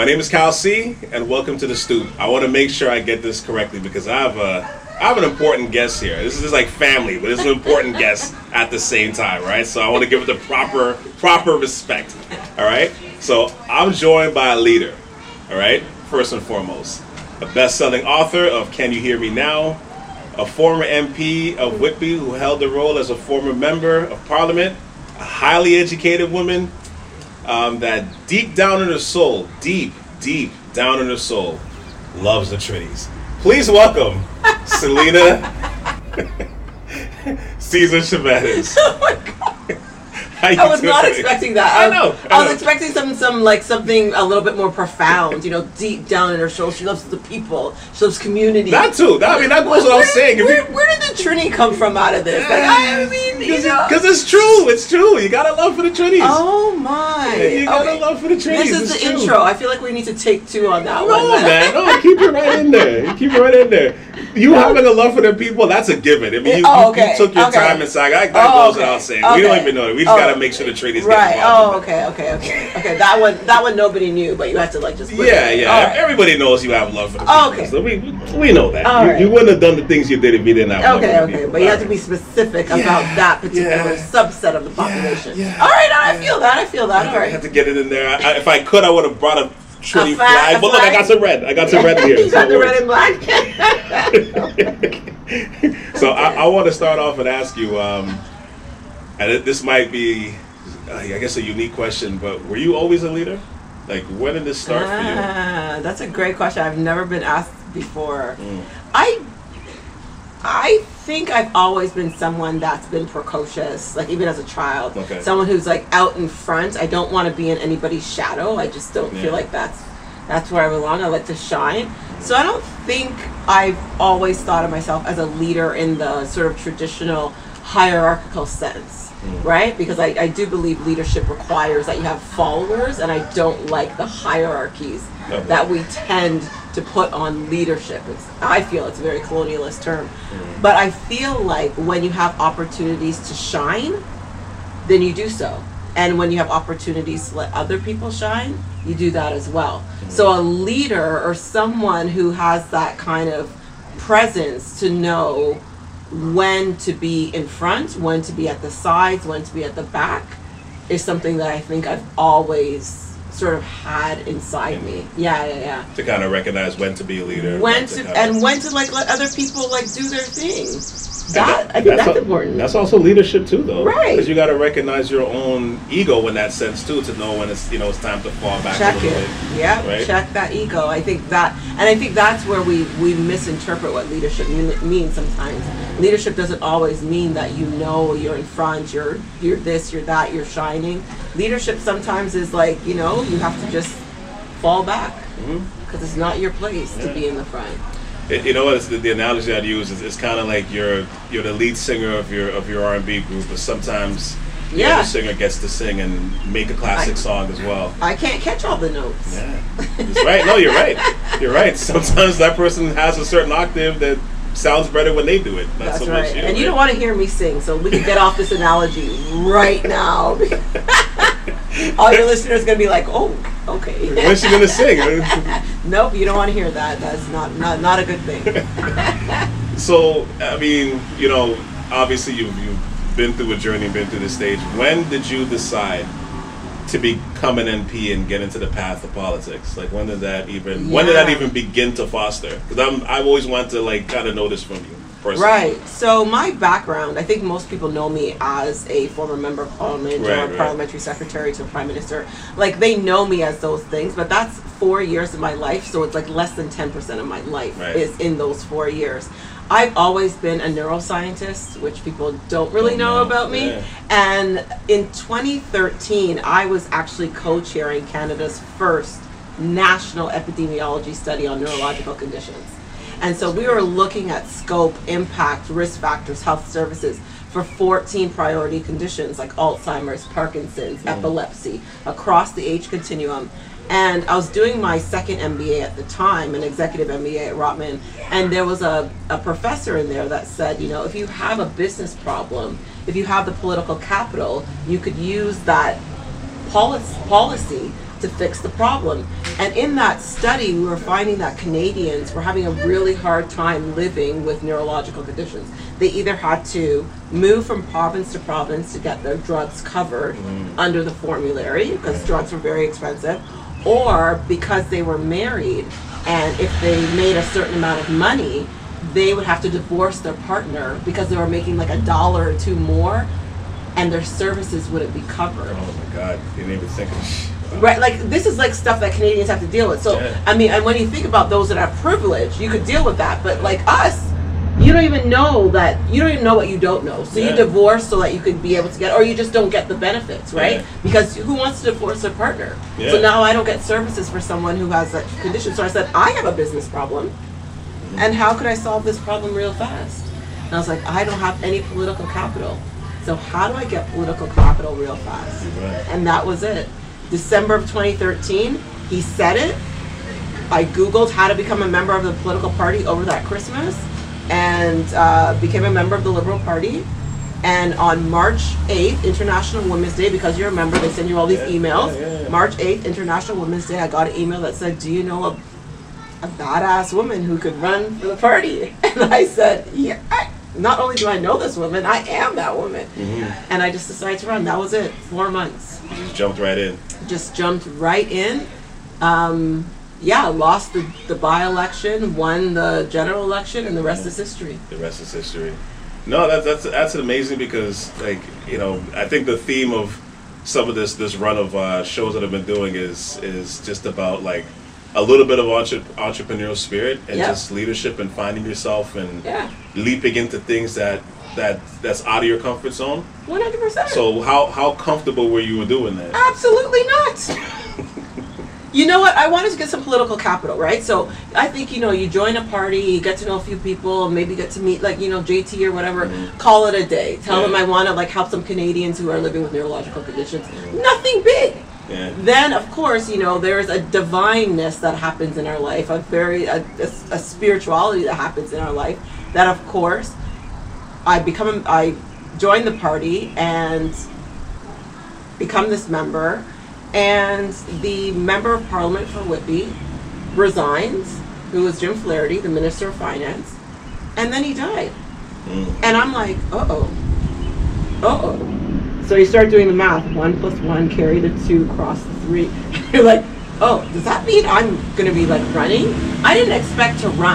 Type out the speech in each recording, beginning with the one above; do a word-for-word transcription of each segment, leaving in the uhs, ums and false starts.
My name is Kyle C, and welcome to The Stoop. I want to make sure I get this correctly because I have a, I have an important guest here. This is like family, but it's an important guest at the same time, right? So I want to give it the proper, proper respect, all right? So I'm joined by a leader, all right? First and foremost, a best-selling author of Can You Hear Me Now, a former M P of Whitby who held the role as a former member of Parliament, a highly educated woman, Um, that deep down in her soul, deep, deep down in her soul, loves the Trinnies. Please welcome Selena Caesar Chavez. Oh my God. I was not today? expecting that. I, I know. I, I know. was expecting some, some like something a little bit more profound. You know, deep down in her soul, she loves the people. She loves community. That too. That, I mean, that goes what I was saying. Where, you, where did the Trinity come from out of this? Like, I mean, you know, because it's true. It's true. You gotta love for the Trinnies. Oh my! Yeah, you gotta okay. love for the Trinnies. This is it's the true. intro. I feel like we need to take two on that no, one. No, man. No, keep it right in there. You keep it right in there. You having a love for the people, that's a given. I mean, you, oh, you, okay. you took your okay. time inside. That, that oh, goes okay. without saying. Okay. We don't even know it. We just oh. gotta make sure the Trinnies right. get involved. Oh, okay, okay, okay, okay. That one, that one, nobody knew, but you had to like just. Put yeah, it. yeah. Right. Everybody knows you have love for the people. Oh, okay. So we, we know that. All You, right. you wouldn't have done the things you did if you didn't have Okay, love for the okay, people. but you All have to right. be specific Yeah, about that particular yeah, subset of the population. Yeah, yeah, all right, all right, yeah. I feel that. I feel that. I All right. had to get it in there. I, if I could, I would have brought a Trinity A flag, flag. a But look, I flag? got some red. I got some red here. You got the red and and black. So I, I want to start off and ask you, um, and it, this might be, uh, I guess, a unique question, but were you always a leader? Like, when did this start ah, for you? That's a great question. I've never been asked before. Mm. I, I think I've always been someone that's been precocious, like even as a child. Okay. Someone who's like out in front. I don't want to be in anybody's shadow. I just don't Yeah. feel like that's that's where I belong. I like to shine. So I don't think I've always thought of myself as a leader in the sort of traditional hierarchical sense, Mm. right? Because I, I do believe leadership requires that you have followers, and I don't like the hierarchies Okay. that we tend to put on leadership. It's, I feel it's a very colonialist term. Mm. But I feel like when you have opportunities to shine, then you do so. And when you have opportunities to let other people shine, you do that as well. So a leader or someone who has that kind of presence to know when to be in front, when to be at the sides, when to be at the back, is something that I think I've always sort of had inside me. Yeah, yeah, yeah. To kind of recognize when to be a leader. When to, kind of- and when to like let other people like do their thing. And That, I think that's, al- important. That's also leadership too, though, Right. Because you got to recognize your own ego in that sense too, to know when it's you know it's time to fall back. Check a little it. bit. Yeah, Right? check that ego. I think that, and I think that's where we we misinterpret what leadership mean, means sometimes. Leadership doesn't always mean that you know you're in front, you're you're this, you're that, you're shining. Leadership sometimes is like, you know, you have to just fall back because Mhm. it's not your place Yeah. to be in the front. It, you know what? It's the, the analogy I'd use is it's kind of like you're you're the lead singer of your of your R and B group, but sometimes the Yeah. other singer gets to sing and make a classic I- song as well. I can't catch all the notes. Yeah, that's right. No, you're right. You're right. Sometimes that person has a certain octave that sounds better when they do it. Not That's so right. much you. And you right? don't want to hear me sing, so we can get off this analogy right now. All your listeners are going to be like, oh, okay. When's she gonna sing? Nope, you don't want to hear that. That's not, not, not a good thing. So, I mean, you know, obviously you've, you've been through a journey, been through this stage. When did you decide to become an M P and get into the path of politics? Like, when did that even, when did that Yeah. even begin to foster? Because I'm, I've always wanted to, like, kind of know this from you personally. Right. So my background, I think most people know me as a former member of parliament Right, or right. parliamentary secretary to a prime minister. Like, they know me as those things, but that's four years of my life, so it's like less than ten percent of my life Right. is in those four years. I've always been a neuroscientist, which people don't really Don't know know, about me. yeah. And in twenty thirteen, I was actually co-chairing Canada's first national epidemiology study on neurological conditions. And so we were looking at scope, impact, risk factors, health services for fourteen priority conditions like Alzheimer's, Parkinson's, Mm. epilepsy, across the age continuum. And I was doing my second M B A at the time, an executive M B A at Rotman, and there was a, a professor in there that said, you know, if you have a business problem, if you have the political capital, you could use that policy, policy to fix the problem. And in that study, we were finding that Canadians were having a really hard time living with neurological conditions. They either had to move from province to province to get their drugs covered mm. under the formulary, because drugs were very expensive, or because they were married, and if they made a certain amount of money, they would have to divorce their partner because they were making like a dollar or two more, and their services wouldn't be covered. Oh my God, you didn't even think of this. Wow. Right, like this is like stuff that Canadians have to deal with. So, yeah. I mean, and when you think about those that have privilege, you could deal with that. But like us, you don't even know that, you don't even know what you don't know. So yeah. you divorce so that you could be able to get, or you just don't get the benefits, right? Yeah. Because who wants to divorce their partner? Yeah. So now I don't get services for someone who has that condition. So I said, I have a business problem. Mm-hmm. And how could I solve this problem real fast? And I was like, I don't have any political capital. So how do I get political capital real fast? Right. And that was it. December of twenty thirteen, he said it. I Googled how to become a member of the political party over that Christmas, and uh, became a member of the Liberal Party. And on March eighth, International Women's Day, because you're a member, they send you all these yeah, emails. Yeah, yeah, yeah. March eighth, International Women's Day, I got an email that said, do you know a, a badass woman who could run for the party? And I said, yeah, I, not only do I know this woman, I am that woman. Mm-hmm. And I just decided to run. That was it, four months. You just jumped right in. Just jumped right in. Um, yeah, lost the, the by-election, won the general election, and the rest is history. The rest is history. No, that's that's that's amazing, because, like, you know, I think the theme of some of this this run of uh, shows that I've been doing is is just about like a little bit of entre- entrepreneurial spirit and yep. just leadership and finding yourself and yeah. leaping into things that that that's out of your comfort zone. one hundred percent. So how how comfortable were you doing that? Absolutely not. You know what? I wanted to get some political capital, right? So I think, you know, you join a party, you get to know a few people, maybe get to meet, like, you know, J T or whatever, mm-hmm. call it a day. Tell yeah. them I want to, like, help some Canadians who are living with neurological conditions. Mm-hmm. Nothing big. Yeah. Then, of course, you know, there's a divineness that happens in our life, a very, a, a, a spirituality that happens in our life, that, of course, I become, I join the party and become this member. And the member of parliament for Whitby resigns, who was Jim Flaherty, the Minister of Finance, and then he died. Mm. And I'm like, uh-oh, uh-oh. So you start doing the math. One plus one, carry the two, cross the three. You're like, oh, does that mean I'm going to be, like, running? I didn't expect to run.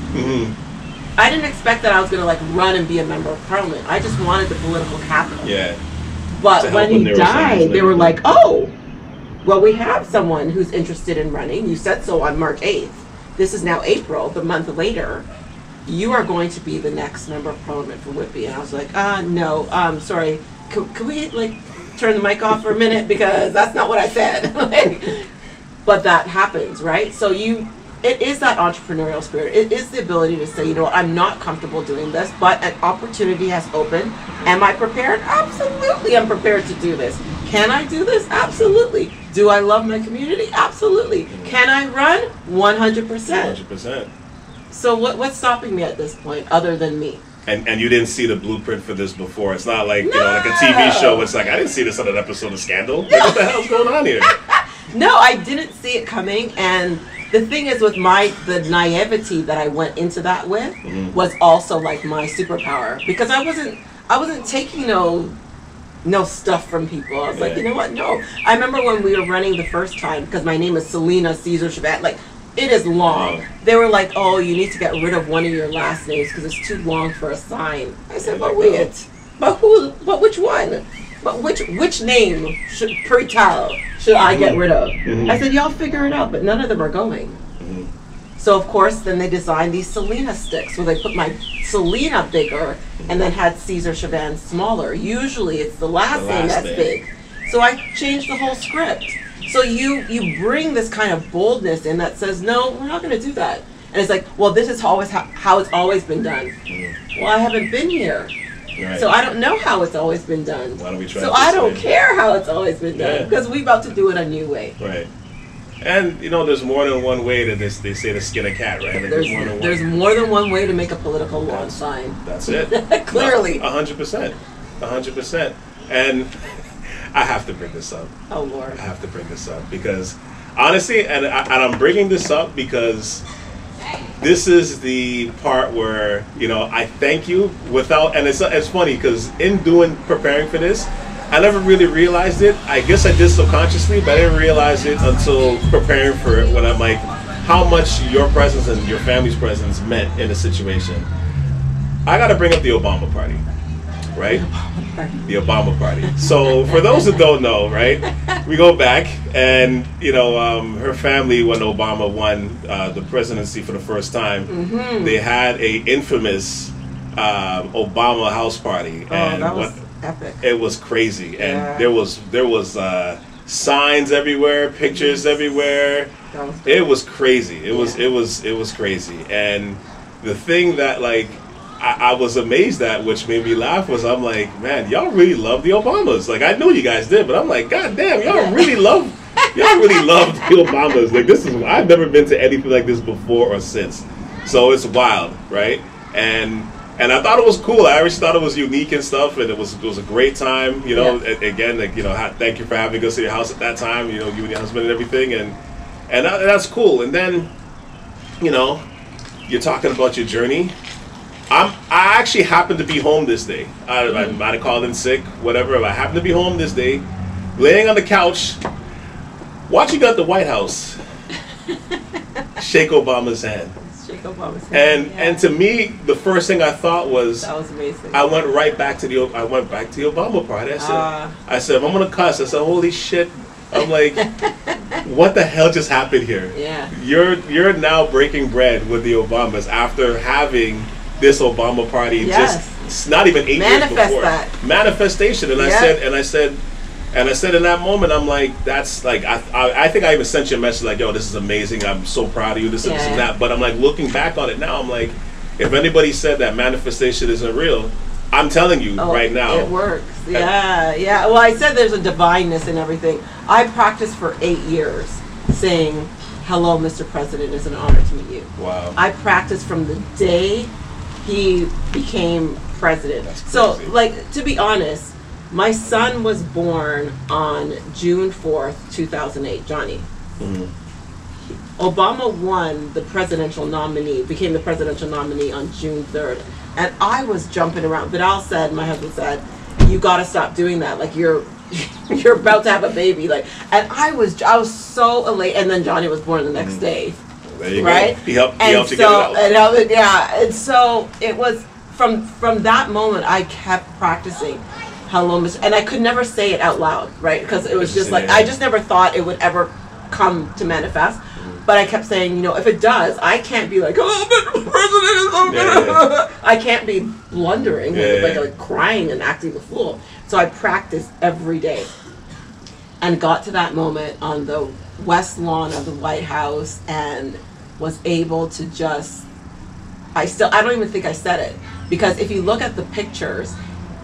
Mm-hmm. I didn't expect that I was going to, like, run and be a member of parliament. I just wanted the political capital. Yeah. But when he died, they were like, oh, well, we have someone who's interested in running. You said so on March eighth. This is now April, the month later. You are going to be the next member of parliament for Whitby. And I was like, uh, no, um, sorry. Can, can we, like, turn the mic off for a minute? Because that's not what I said. Like, but that happens, right? So you, it is that entrepreneurial spirit. It is the ability to say, you know what, I'm not comfortable doing this, but an opportunity has opened. Am I prepared? Absolutely, I'm prepared to do this. Can I do this? Absolutely. Do I love my community? Absolutely. Can I run? one hundred percent. one hundred percent. So what what's stopping me at this point other than me? And and you didn't see the blueprint for this before. It's not like, no. you know, like a T V show. It's like, I didn't see this on an episode of Scandal. Like, what the hell's going on here? No, I didn't see it coming. And the thing is, with my the naivety that I went into that with mm-hmm. was also like my superpower, because I wasn't I wasn't taking no no stuff from people. I was yeah. like, you know what? No. I remember when we were running the first time, because my name is Selena Caesar Chavant, like, it is long. They were like, oh, you need to get rid of one of your last names because it's too long for a sign. I said, but wait, but who, but which one? But which which name should, pre tell, should I get rid of? Mm-hmm. I said, y'all figure it out, but none of them are going. Mm-hmm. So, of course, then they designed these Selena sticks, where they put my Selena bigger and then had Caesar Chavant smaller. Usually it's the last, the last name that's name. big. So I changed the whole script. So you you bring this kind of boldness in that says, no, we're not going to do that. And it's like, well, this is always how, how it's always been done. Mm-hmm. Well, I haven't been here. Right. So I don't know how it's always been done. Why don't we try so it I don't way? care how it's always been done, yeah. because we're about to do it a new way. Right. And, you know, there's more than one way to this. They say to skin a cat, right? Like there's, there's, more than there's more than one way to make a political lawn sign. That's it. Clearly. A hundred percent. A hundred percent. And I have to bring this up. Oh Lord. I have to bring this up because honestly, and, I, and I'm bringing this up because this is the part where, you know, I thank you without, and it's it's funny because in doing, preparing for this, I never really realized it. I guess I did subconsciously, but I didn't realize it until preparing for it when I'm like, how much your presence and your family's presence meant in a situation. I got to bring up the Obama party, right? The Obama party. So for those who don't know, right, we go back and, you know, um, her family, when Obama won uh, the presidency for the first time, Mm-hmm. they had a infamous um, Obama house party. Oh, and that was what, epic. it was crazy. And Yeah. there was, there was uh, signs everywhere, pictures everywhere. That was It was crazy. It was Yeah. it was it was crazy. And the thing that like I, I was amazed at, which made me laugh, was I'm like, man, y'all really love the Obamas. Like I knew you guys did, but I'm like, God damn, y'all really love y'all really love the Obamas. Like this is I've never been to anything like this before or since. So it's wild, right? And and I thought it was cool. I always thought it was unique and stuff, and it was it was a great time. You know, Yeah. A- again, like you know, ha- thank you for having us at your house at that time. You know, you and your husband and everything, and. And that, that's cool. And then, you know, you're talking about your journey. I'm. I actually happened to be home this day. I, I might have called in sick, whatever. But I happened to be home this day, laying on the couch, watching at the White House, shake Obama's hand. Shake Obama's hand. And Yeah. and to me, the first thing I thought was, that was amazing. I went right back to the. I went back to the Obama party. I said, Ah. I said, if I'm gonna cuss, I said, holy shit. I'm like, what the hell just happened here? Yeah. You're you're now breaking bread with the Obamas after having this Obama party Yes. just it's not even eight Manifest years before. that. Manifestation. And I Yeah. said and I said and I said in that moment, I'm like, that's like I, I I think I even sent you a message like, yo, this is amazing. I'm so proud of you. This and this and Yeah. that. But I'm like looking back on it now, I'm like, if anybody said that manifestation isn't real, I'm telling you Oh, right now. It works. Yeah, yeah. Well, I said there's a divineness in everything. I practiced for eight years saying, hello, Mister President, it's an honor to meet you. Wow. I practiced from the day he became president. That's So, crazy. like, to be honest, my son was born on June fourth, two thousand eight, Johnny. Mhm. Obama won the presidential nominee, became the presidential nominee on June third. And I was jumping around. Vidal said, my husband said, you gotta stop doing that. Like you're you're about to have a baby. Like and I was I was so elated. And then Johnny was born the next day. There you Right? go. He helped he And helped you get it so out. and I was, yeah, and so it was from from that moment I kept practicing hello Mister and I could never say it out loud, right? Because it was just like I just never thought it would ever come to manifest. But I kept saying, you know, if it does, I can't be like, oh, Mister President is so Yeah, good. I can't be blundering, Yeah, like, yeah. like crying and acting the fool. So I practiced every day and got to that moment on the west lawn of the White House and was able to just, I still, I don't even think I said it. Because if you look at the pictures,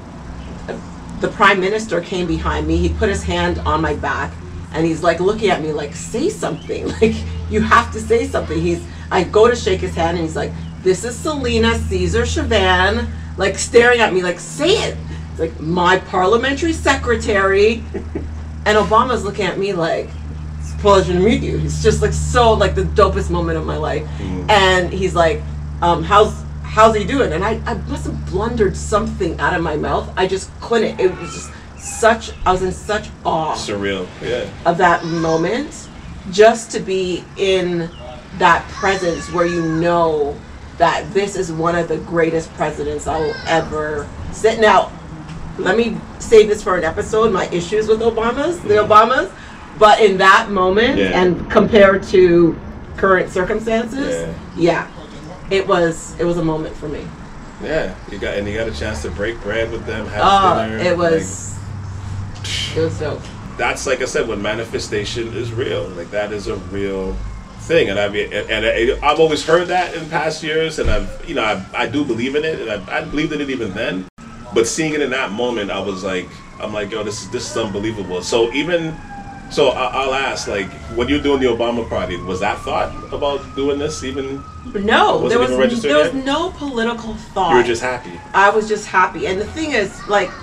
the Prime Minister came behind me, he put his hand on my back, and he's like looking at me like, say something. Like, you have to say something. He's, I go to shake his hand and he's like, this is Selena Caesar Chavan, like staring at me like, say it. It's like, my parliamentary secretary. And Obama's looking at me like, it's a pleasure to meet you. He's just like so like the dopest moment of my life. Mm. And he's like, um, how's how's he doing? And I, I must have blundered something out of my mouth. I just couldn't. It was just such, I was in such awe Surreal. Yeah. of that moment, just to be in that presence where you know that this is one of the greatest presidents I will ever sit. Now, let me save this for an episode, my issues with Obamas, the Obamas, but in that moment Yeah. and compared to current circumstances, Yeah. yeah, it was it was a moment for me. Yeah. You got and you got a chance to break bread with them, have Oh, dinner. it was it was dope. Like, that's like I said, when manifestation is real, like that is a real thing, and I've and, and I, I've always heard that in past years, and I've you know I, I do believe in it, and I, I believed in it even then, but seeing it in that moment, I was like, I'm like, yo, this is this is unbelievable. So even so, I, I'll ask, like, when you're doing the Obama party, was that thought about doing this even? No, Wasn't there was even registered there was yet? no political thought. You were just happy. I was just happy. And the thing is, like,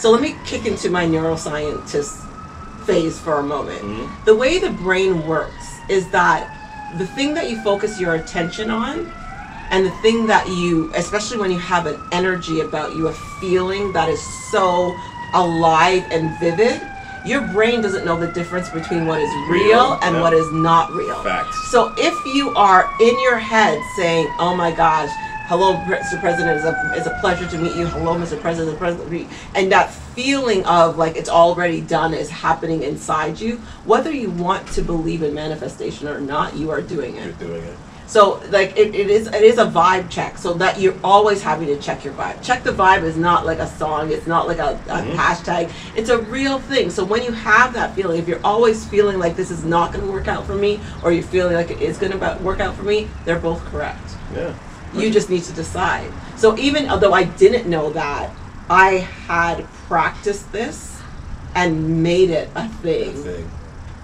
So let me kick into my neuroscientist phase for a moment. Mm-hmm. The way the brain works is that the thing that you focus your attention on, and the thing that you, especially when you have an energy about you, a feeling that is so alive and vivid, your brain doesn't know the difference between what is real, real and yeah. what is not real. Facts. So if you are in your head saying, oh my gosh, hello, Mister President, it's a, it's a pleasure to meet you. Hello, Mister President, President, and that feeling of like it's already done is happening inside you, whether you want to believe in manifestation or not, you are doing it. You're doing it. So like it, it is it is a vibe check, so that you're always having to check your vibe. Check the vibe is not like a song, it's not like a, a mm-hmm. hashtag, it's a real thing. So when you have that feeling, if you're always feeling like this is not going to work out for me, or you're feeling like it is going to work out for me, they're both correct. Yeah. You just need to decide. So even although I didn't know that, I had practiced this and made it a thing. A thing.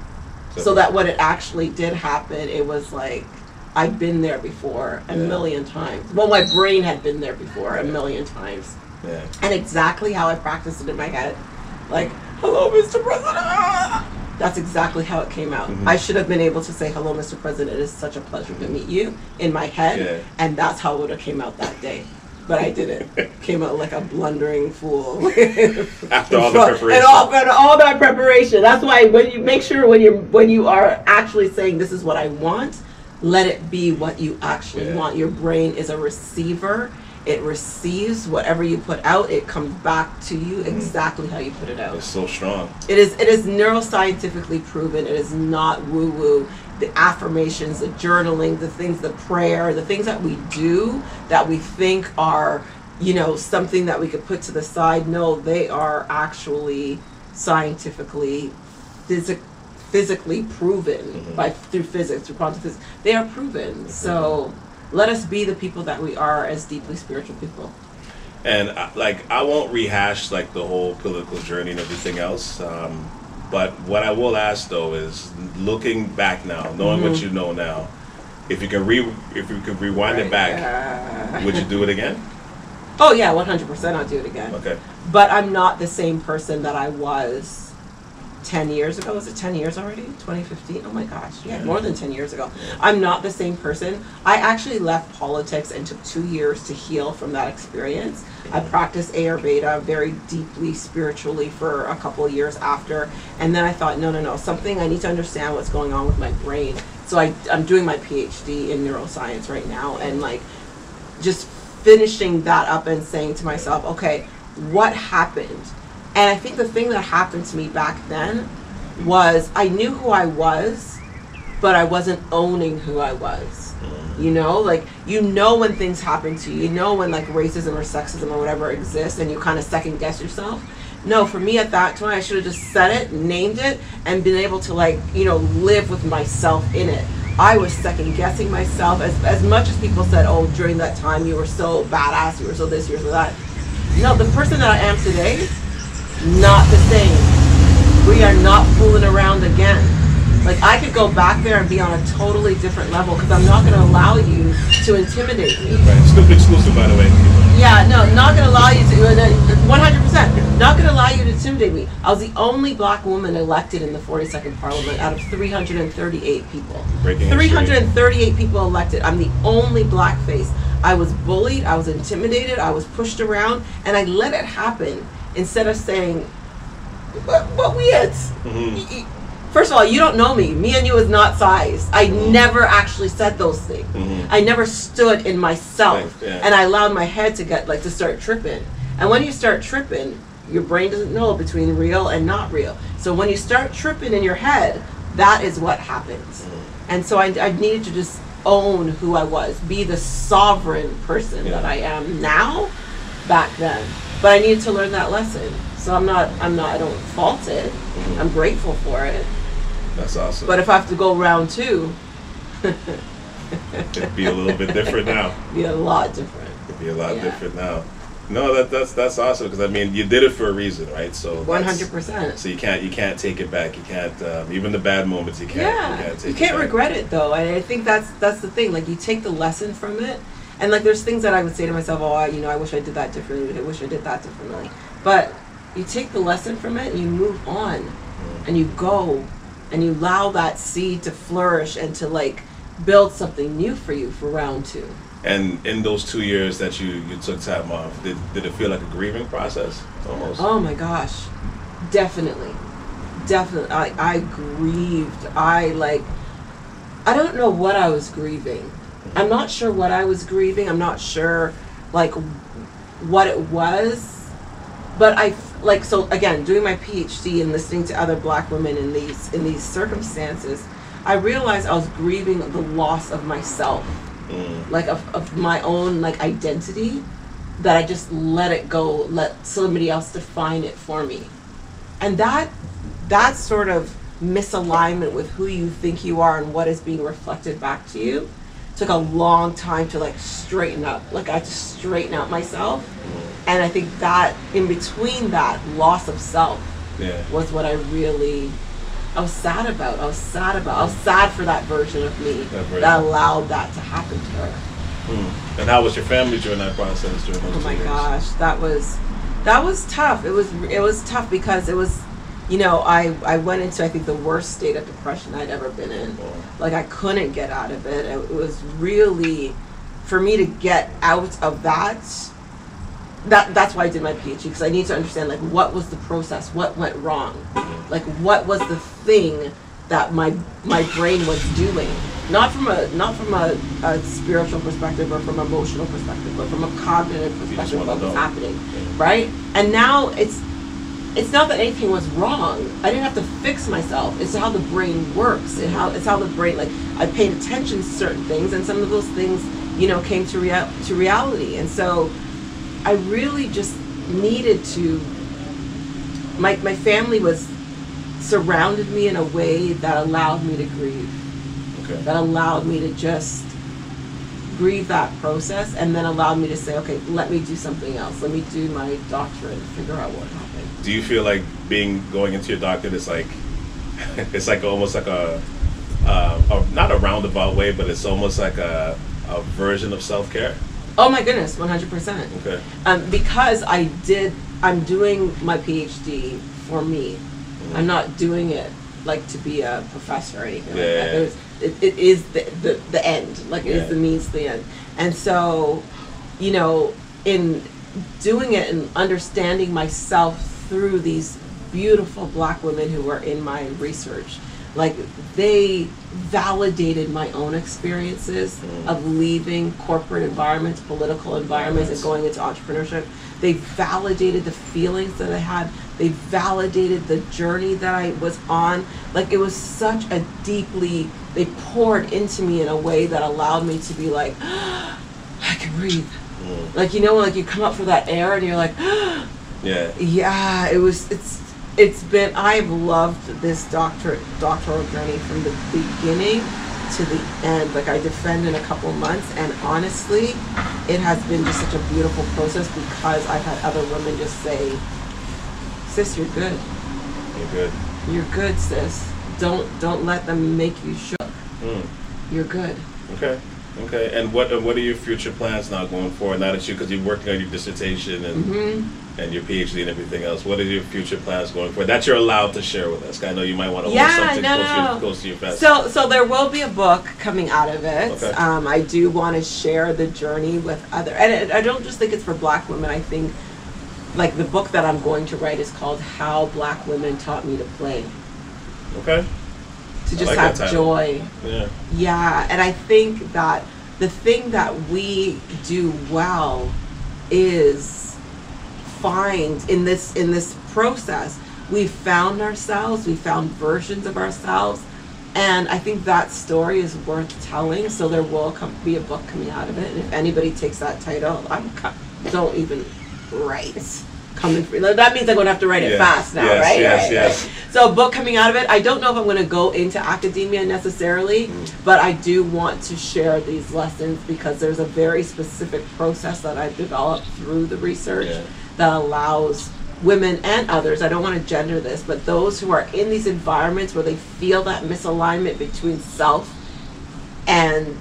So, so that when it actually did happen, it was like, I've been there before a yeah. million times. Well, my brain had been there before yeah. a million times. Yeah. And exactly how I practiced it in my head. Like, hello, Mister President. That's exactly how it came out. Mm-hmm. I should have been able to say, hello, Mister President, it is such a pleasure to meet you in my head. Yeah. And that's how it would have came out that day. But I didn't. Came out like a blundering fool. After all the preparation. And all, and all that preparation. That's why when you make sure when you when you are actually saying this is what I want, let it be what you actually yeah. want. Your brain is a receiver. It receives whatever you put out. It comes back to you exactly how you put it out. It's so strong. It is. It is neuroscientifically proven. It is not woo-woo. The affirmations, the journaling, the things, the prayer, the things that we do that we think are, you know, something that we could put to the side. No, they are actually scientifically, phys- physically proven mm-hmm. by through physics, through quantum physics. They are proven. Mm-hmm. So let us be the people that we are as deeply spiritual people. And uh, like, I won't rehash like the whole political journey and everything else. Um, but what I will ask though is, looking back now, knowing mm-hmm. what you know now, if you can re if you could rewind right. it back, uh, would you do it again? Oh yeah, one hundred percent. I'll do it again. Okay. But I'm not the same person that I was ten years ago. Was it ten years already? twenty fifteen? Oh my gosh. Yeah, more than ten years ago. I'm not the same person. I actually left politics and took two years to heal from that experience. I practiced Ayurveda very deeply spiritually for a couple of years after. And then I thought, no, no, no, something, I need to understand what's going on with my brain. So I, I'm doing my PhD in neuroscience right now, and like just finishing that up and saying to myself, okay, what happened? And I think the thing that happened to me back then was I knew who I was, but I wasn't owning who I was. You know, like, you know when things happen to you, you know when like racism or sexism or whatever exists, and you kind of second guess yourself. No, for me at that time, I should have just said it, named it, and been able to like, you know, live with myself in it. I was second guessing myself as, as much as people said, oh, during that time you were so badass, you were so this, you were so that. No, the person that I am today, not the same. We are not fooling around again. Like, I could go back there and be on a totally different level, because I'm not going to allow you to intimidate me. Right. Snoop exclusive, by the way. Yeah, no, not going to allow you to, one hundred percent, not going to allow you to intimidate me. I was the only black woman elected in the forty-second Parliament out of three hundred thirty-eight people. Breaking three hundred thirty-eight people elected. I'm the only black face. I was bullied, I was intimidated, I was pushed around, and I let it happen instead of saying, but, but we had... Mm-hmm. First of all, you don't know me. Me and you is not size. I mm-hmm. never actually said those things. Mm-hmm. I never stood in myself, right, yeah. and I allowed my head to get like to start tripping. And when you start tripping, your brain doesn't know between real and not real. So when you start tripping in your head, that is what happens. Mm-hmm. And so I, I needed to just own who I was, be the sovereign person yeah. that I am now, back then. But I needed to learn that lesson. So I'm not, I'm not, I don't fault it. Mm-hmm. I'm grateful for it. That's awesome. But if I have to go round two, it'd be a little bit different now. Be a lot different. It'd be a lot yeah. different now. No, that that's that's awesome, because I mean, you did it for a reason, right? So one hundred percent. So you can't you can't take it back. You can't um, even the bad moments. You can't. Yeah. You can't, take you can't it back. regret it though, and I think that's that's the thing. Like, you take the lesson from it, and like there's things that I would say to myself, oh, I, you know, I wish I did that differently. I wish I did that differently. But you take the lesson from it and you move on, and you go, and you allow that seed to flourish and to like build something new for you for round two. And in those two years that you, you took time off, did, did it feel like a grieving process almost? Oh my gosh, definitely. Definitely. I, I grieved. I like, I don't know what I was grieving. I'm not sure what I was grieving. I'm not sure like what it was. But I, like, so again, doing my PhD and listening to other black women in these, in these circumstances, I realized I was grieving the loss of myself. Mm. Like of, of my own like identity, that I just let it go, let somebody else define it for me. And that that sort of misalignment with who you think you are and what is being reflected back to you took a long time to like straighten up. Like I had to straighten out myself. And I think that in between that loss of self yeah. was what I really I was sad about. I was sad about. I was sad for that version of me that, that allowed that to happen to her. Hmm. And how was your family during that process? During those oh my years? gosh, that was that was tough. It was it was tough because it was, you know, I I went into I think the worst state of depression I'd ever been in. Oh. Like I couldn't get out of it. It was really for me to get out of that. That that's why I did my PhD, because I need to understand like what was the process, what went wrong, like what was the thing that my my brain was doing, not from a not from a, a spiritual perspective or from an emotional perspective, but from a cognitive perspective, what was happening, right? And now it's it's not that anything was wrong. I didn't have to fix myself. It's how the brain works. It how it's how the brain like I paid attention to certain things, and some of those things, you know, came to real to reality, and so. I really just needed to, my my family was, surrounded me in a way that allowed me to grieve. Okay. That allowed me to just grieve that process, and then allowed me to say, okay, let me do something else. Let me do my doctorate and figure out what happened. Do you feel like being, going into your doctorate is like, it's like almost like a, uh, a, not a roundabout way, but it's almost like a, a version of self-care? Oh my goodness, one hundred percent. Okay. Um, because I did, I'm doing my PhD for me. Mm-hmm. I'm not doing it like to be a professor or anything yeah. like that. There's, it, it is the, the, the end, like it yeah. is the means to the end. And so, you know, in doing it and understanding myself through these beautiful black women who were in my research, like they validated my own experiences mm. of leaving corporate environments, political environments, yes. and going into entrepreneurship. They validated the feelings that I had. They validated the journey that I was on. Like it was such a deeply, they poured into me in a way that allowed me to be like, oh, I can breathe. Mm. Like, you know, like you come up for that air and you're like, oh, yeah, yeah, it was, it's, It's been, I've loved this doctorate, doctoral journey from the beginning to the end. Like I defend in a couple months, and honestly, it has been just such a beautiful process because I've had other women just say, sis, you're good. You're good. You're good, sis. Don't, don't let them make you shook. Mm. You're good. Okay. Okay. And what, what are your future plans now going forward? Now that you, because you're working on your dissertation and mm-hmm. and your PhD and everything else, what are your future plans going forward that you're allowed to share with us? I know you might want to yeah, hold something no, close, no. To your, close to your vest. So, so there will be a book coming out of it. Okay. Um, I do want to share the journey with other, and I don't just think it's for black women. I think, like the book that I'm going to write is called "How Black Women Taught Me to Play." Okay. To just like have joy. Yeah. Yeah, and I think that the thing that we do well is find in this in this process, we found ourselves, we found versions of ourselves, and I think that story is worth telling. So there will come, be a book coming out of it, and if anybody takes that title, I'm don't even write. Coming free. That means I'm going to have to write it yes, fast now, yes, right? Yes, right, yes. right. So a book coming out of it. I don't know if I'm going to go into academia necessarily, mm. but I do want to share these lessons because there's a very specific process that I've developed through the research yeah. that allows women and others, I don't want to gender this, but those who are in these environments where they feel that misalignment between self and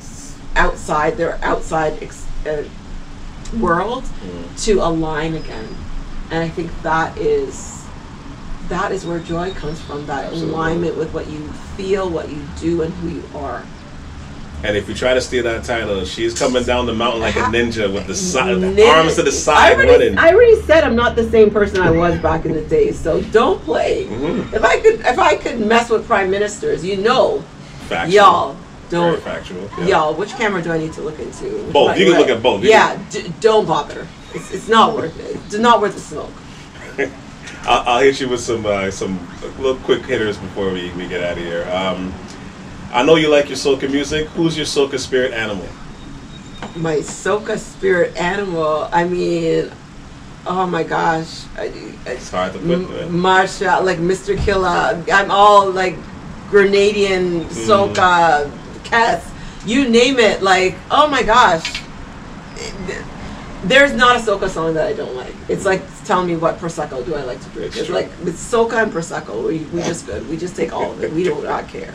outside, their outside ex- uh, world, mm. to align again. And I think that is that is where joy comes from, that Absolutely. alignment with what you feel, what you do, and who you are. And if you try to steal that title, she's coming down the mountain like a ninja with the, si- the Ninja. arms to the I side already, running. I already said I'm not the same person I was back in the day, so don't play. Mhm. If I could if I could mess with prime ministers, you know, Factual. y'all Very don't. factual. Yeah. Y'all, which camera do I need to look into? Which Both. one- You can right. look at both. You Yeah, d- don't bother. It's, it's not worth it. It's not worth the smoke. I'll, I'll hit you with some uh, some little quick hitters before we, we get out of here. Um, I know you like your soca music. Who's your soca spirit animal? My soca spirit animal. I mean, oh my gosh, I, I, It's hard to put. M- man. Marsha, like Mister Killa. I'm all like Grenadian soca, cats. You name it. Like, oh my gosh. There's not a soca song that I don't like. It's like telling me what prosecco do I like to drink. It's It's true. like with soca and prosecco, we we just good. We just take all of it. We do not care.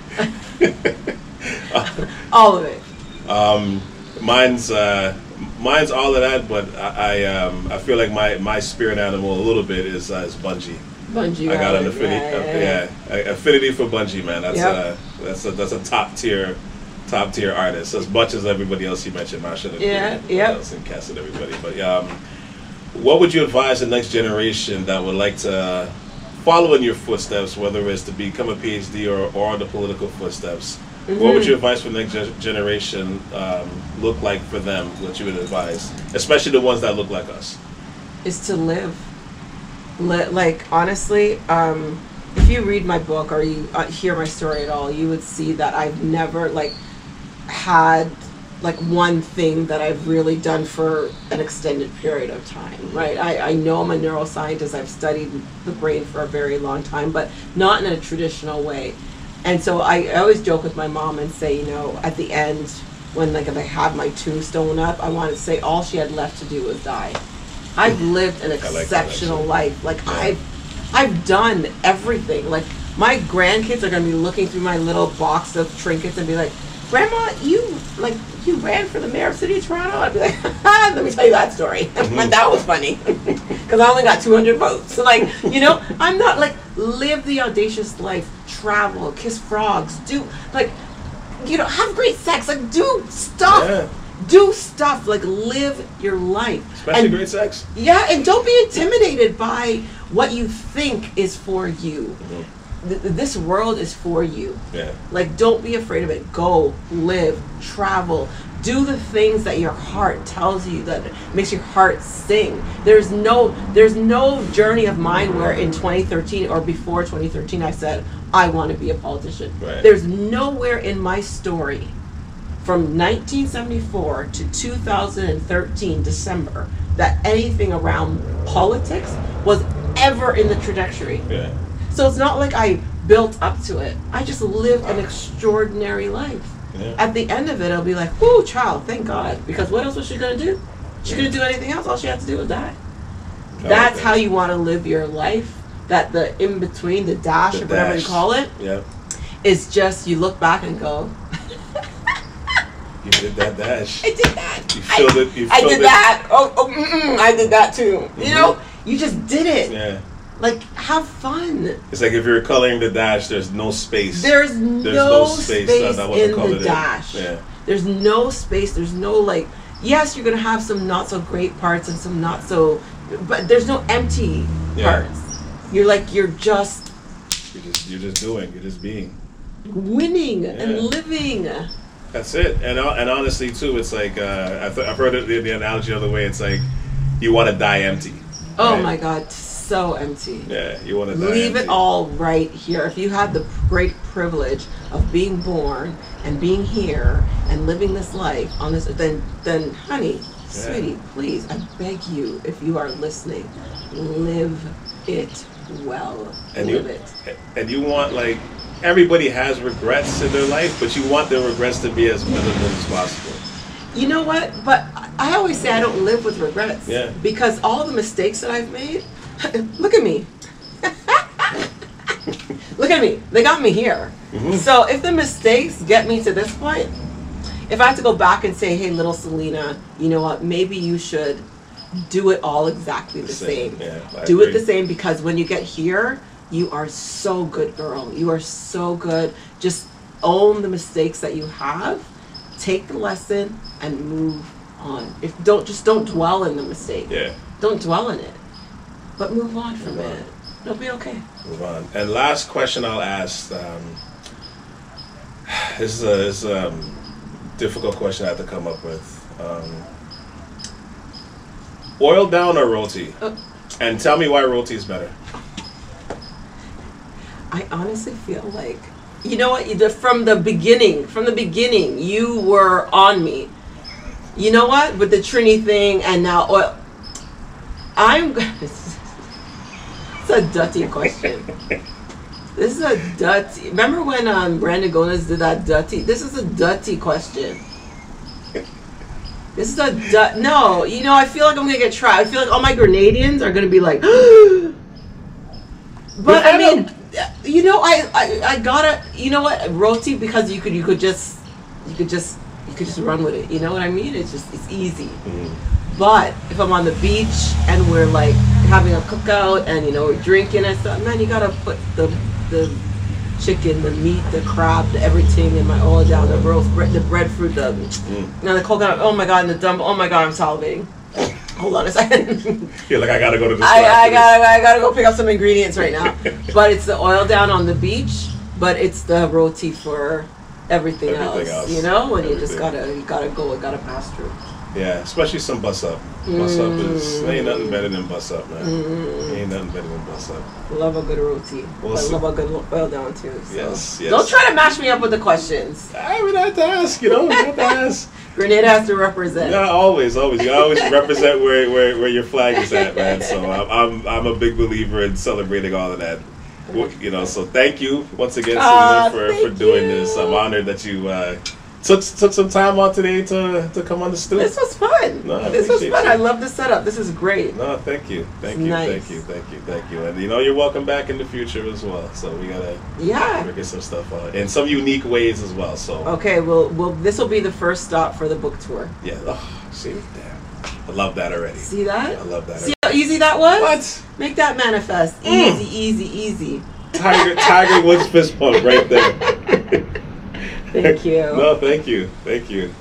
All of it. Um, mine's uh, mine's all of that, but I I, um, I feel like my, my spirit animal a little bit is uh, is Bungie. Bungie. I got an Island, affinity, yeah, uh, yeah, yeah. yeah, a- affinity for Bungie, man. That's Yep. uh, that's a that's a top tier, top tier artist. As much as everybody else you mentioned, Marsha, and Yeah, everybody yep. else and Cass and everybody. But um, what would you advise the next generation that would like to follow in your footsteps, whether it's to become a PhD or or the political footsteps? What would your advice for the next ge- generation um, look like for them? What you would advise, especially the ones that look like us? Is to live. Li- like honestly, um, if you read my book or you uh, hear my story at all, you would see that I've never like had like one thing that I've really done for an extended period of time, right? I, I know I'm a neuroscientist. I've studied the brain for a very long time, but not in a traditional way. And so I, I always joke with my mom and say, you know, at the end, when like if I have my tombstone up, I want to say all she had left to do was die. I've lived an like that, exceptional actually. life. Like Yeah. I've, I've done everything. Like my grandkids are gonna be looking through my little box of trinkets and be like, "Grandma, you like you ran for the mayor of City of Toronto?" I'd be like, "Ha, let me tell you that story." And that was funny because I only got two hundred votes. So like, you know, I'm not like live the audacious life, travel, kiss frogs, do like, you know, have great sex, like do stuff. Yeah. Do stuff, like live your life. Especially And- great sex. Yeah, and don't be intimidated by what you think is for you. Th- this world is for you. Yeah. Like, don't be afraid of it. Go, live, travel, do the things that your heart tells you, that makes your heart sing. There's no, there's no journey of mine where in twenty thirteen or before twenty thirteen I said I want to be a politician. Right. There's nowhere in my story from nineteen seventy-four to two thousand thirteen December that anything around politics was ever in the trajectory. Yeah. So it's not like I built up to it. I just lived an extraordinary life. Yeah. At the end of it, I'll be like, "Whoo, child, thank God." Because what else was she gonna do? She couldn't do anything else. All she had to do was die. I That's like how that. you want to live your life. That the in between, the dash The or whatever you dash. call it, Yeah. is just you look back and go, You did that dash. "I did that. You I- filled it. You I filled did it. that. Oh, oh mm-mm, I did that too." You know, you just did it. Yeah. Like, have fun. It's like if you're coloring the dash, there's no space. There's, no, no space, space, that- that wasn't in colored the in. dash. Yeah. There's no space. There's no like. Yes, you're gonna have some not so great parts and some not so, but there's no empty Yeah. parts. You're like you're just You're just you're just doing. You're just being. winning Yeah. and living. That's it. And uh, and honestly too, it's like uh, I've, I've heard the, the analogy the other way. It's like you want to die empty. Oh right? my God, so empty. Yeah, you want to die Leave empty. it all right here. If you had the great privilege of being born and being here and living this life on this, then, then, honey, sweetie, please, I beg you, if you are listening, live it well. And live you, it. and you want like everybody has regrets in their life, but you want their regrets to be as minimal as possible. You know what? But I always say I don't live with regrets. Yeah. Because all the mistakes that I've made, look at me. Look at me. They got me here. Mhm. So if the mistakes get me to this point, if I have to go back and say, hey, little Selena, you know what? Maybe you should do it all exactly the, the same. same. Yeah, I do agree. it the same, because when you get here, you are so good, girl. You are so good. Just own the mistakes that you have, take the lesson, and move on. If don't just don't dwell in the mistake. Yeah. Don't dwell in it, but move on from Move on. it. It'll be okay. Move on. And last question I'll ask. Um, this is a, this is a um, difficult question I have to come up with. Um, oil down or roti? Uh, And tell me why roti is better. I honestly feel like, you know what? The- From the beginning, from the beginning, you were on me. You know what? With the Trini thing, and now oil. I'm. It's a dirty question. This is a dirty. Remember when um, Brandon Gonas did that dirty? This is a dirty question. This is a du- no. You know, I feel like I'm gonna get tried. I feel like all my Grenadians are gonna be like. But I mean, you know, I, I I gotta. You know what? Roti, because you could you could just you could just you could just run with it. You know what I mean? It's just it's easy. Mm-hmm. But if I'm on the beach and we're like having a cookout and you know we're drinking and stuff, man, you gotta put the the chicken, the meat, the crab, the everything in my oil down, the roast bread, the breadfruit, the Mm. and the coconut. Oh my god, and the dumb. Oh my god, I'm salivating. Hold on a second. You're like, I gotta go to the store. I, I after gotta I gotta go pick up some ingredients right now. But it's the oil down on the beach, but it's the roti for everything, Everything else, else. You know, when you just Everything. gotta you gotta go, it gotta pass through. this. Yeah, especially some bus up. Bus up is ain't nothing better than bus up, man. Mm. Ain't nothing better than bus up. Love a good roti, We'll but see. love a good oil down too. So. Yes, yes. Don't try to match me up with the questions. I mean, I have to ask, you know, I have to ask. Grenada has to represent. Yeah, always, always. You always represent where, where, where your flag is at, man. So I'm, I'm I'm a big believer in celebrating all of that. Well, You know, so thank you once again, Ah, Selena, for, for thank doing you. this. I'm honored that you uh, took took some time out today to, to come on the stoop. This was fun. No, I this was appreciate fun. you. I love the setup. This is great. No, thank you, thank It's you, nice. thank you, thank you, thank you. And you know, you're welcome back in the future as well. So we gotta Yeah. gotta get some stuff on in some unique ways as well. So Okay. Well, well, this will be the first stop for the book tour. yeah, oh, see, damn, I love that already. See that? I love that. See how easy that was? What? Make that manifest. Mm. Easy, easy, easy. Tiger Tiger Woods fist pump right there. Thank you. No, thank you, thank you.